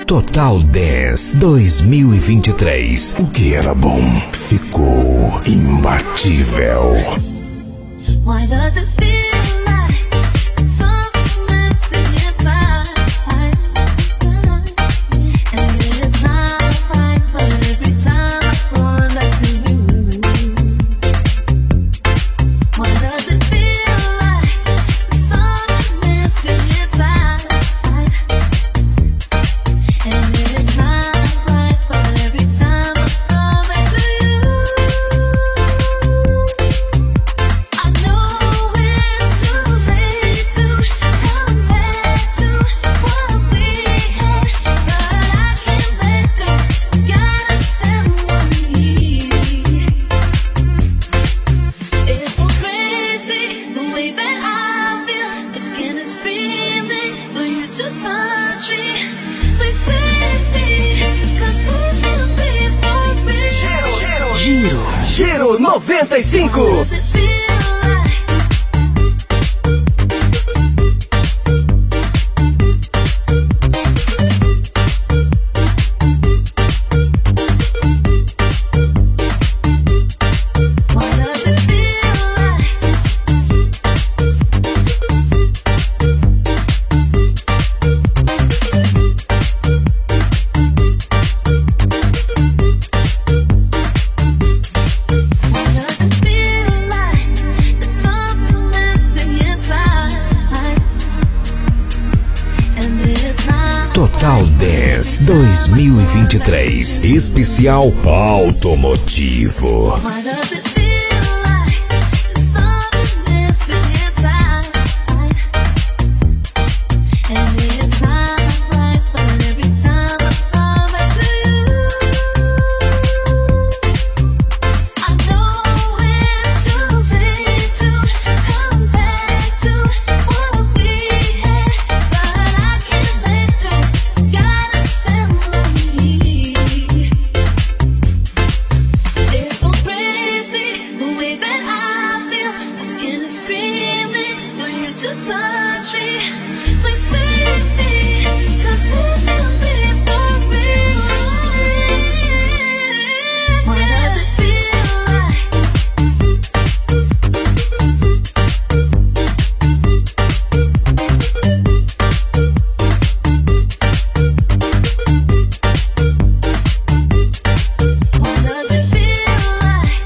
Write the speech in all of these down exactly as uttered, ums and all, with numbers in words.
Total Dance dois mil e vinte e três. O que era bom ficou imbatível. Why does it feel like something missing inside? And it's not right, but every time I run back to you. Why does it feel like something missing inside? And it's not right, but every time I run back to you. I know it's too late to come back to what we had, but I can't let go. Gotta spend one year. It's so crazy the way that I feel. My skin is screaming for you to touch me. Please save me, 'cause this will be for real. Giro, Giro noventa e cinco. Does it feel like Why does it feel like Why does it feel like there's something missing inside? And it's not Total Dance dois mil e vinte e três. Especial automotivo. Why does it feel like there's something missing inside? And it's not right, but every time I come back to you, I know it's too late to come back to what we had, but I can't let go. Gotta spend one year. It's so crazy the way that I feel. My skin is screaming for you to touch me. Please save me, 'cause this will be for real. Why does it feel like Why does it feel like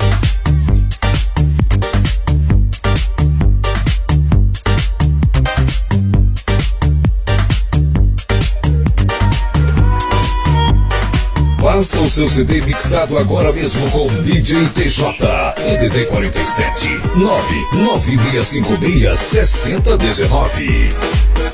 Faça o seu C D mixado agora mesmo com D J T J. D D quarenta e sete nove nove seis cinco seis, sessenta dezenove.